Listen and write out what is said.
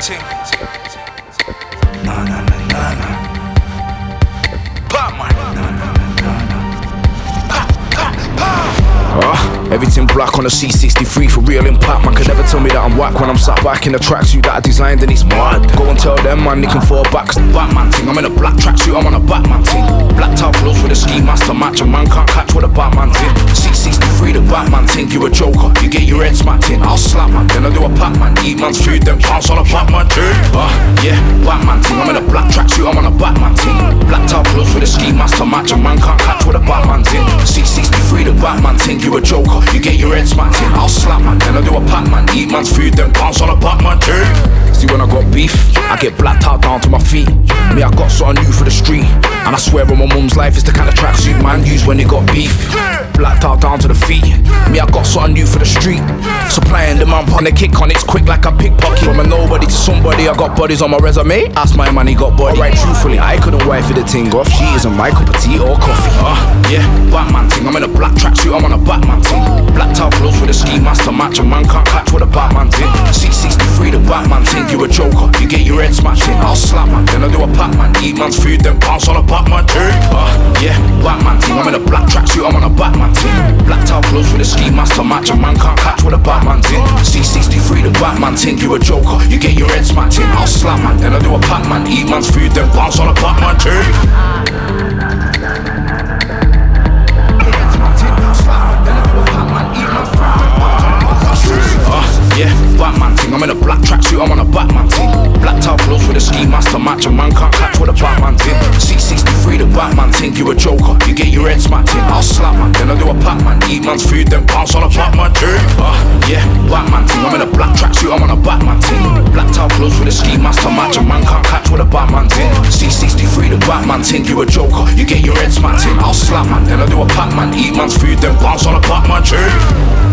ting. Nah, nah, nah, nah, nah. Batman. Nah, nah, nah, nah, nah. Everything black on a C63 for real impact. Man can never tell me that I'm whack when I'm sat back in a tracksuit that I designed and it's mad. Go and tell them man they can fall back. Cause the Batman ting, I'm in a black tracksuit, I'm on a Batman ting. Black towel clothes with a ski mask to match. A man can't catch what a Batman ting. C63 the Batman ting, you a joker, you get your head smacked in. I'll slap man, then I do a Batman. Eat man's food, then bounce on a Batman ting. Yeah, Batman ting, I'm in a black tracksuit, I'm on a Batman ting. Black towel clothes with a ski mask to match. A man can't catch what a Batman ting. C63 the Batman ting, you a joker, you get your head smacked in. I'll slap man, then I do a Pac-Man. Eat man's food, then bounce on a Batman ting. See when I got beef, I get blacked out down to my feet. Me, I got something new for the street. And I swear on my mum's life, it's the kind of tracksuit man use when they got beef. Blacked out down to the feet. Me, I got something new for the street. Supplying the man on the kick on, it's quick like a pickpocket. From a nobody to somebody, I got bodies on my resume. Ask my man, he got body. Alright, truthfully, I couldn't wait for the ting off. She isn't my cup of tea or coffee. Yeah, Batman ting, I'm in a black tracksuit, I'm on a Batman ting. Black towel clothes with a ski mask to match. A man can't catch what a Batman ting. C63 the Batman ting, you a joker, you get your head smashed in. I'll slap man, then I do a Pac-Man. Eat man's food, then bounce on a Batman ting. Yeah, Batman ting, I'm in a black tracksuit, I'm on a Batman ting. Black towel clothes with a ski mask to match. A man can't catch what a Batman ting. C63 the Batman ting, you a joker, you get your head smacked in. I'll slap man, then I do a Pac-Man. Eat man's food, then bounce on a Batman ting. Yeah, Batman ting, I'm in a black tracksuit, I'm on a Batman ting. Black towel clothes with a ski mask to match. A man can't catch what a Batman ting. C63 the Batman ting, you a joker, you get your head smacked in. I'll slap man, then I do a Pac-Man. Eat man's food, then bounce on a Batman ting. Yeah, Batman ting, I'm in a black tracksuit, I'm on a Batman ting. Black towel clothes with a ski mask to match. A man can't catch what a Batman ting. C63 the Batman ting, you a joker, you get your head smacked in. I'll slap man, then I do a Pac-Man. Eat man's food, then bounce on a Batman ting.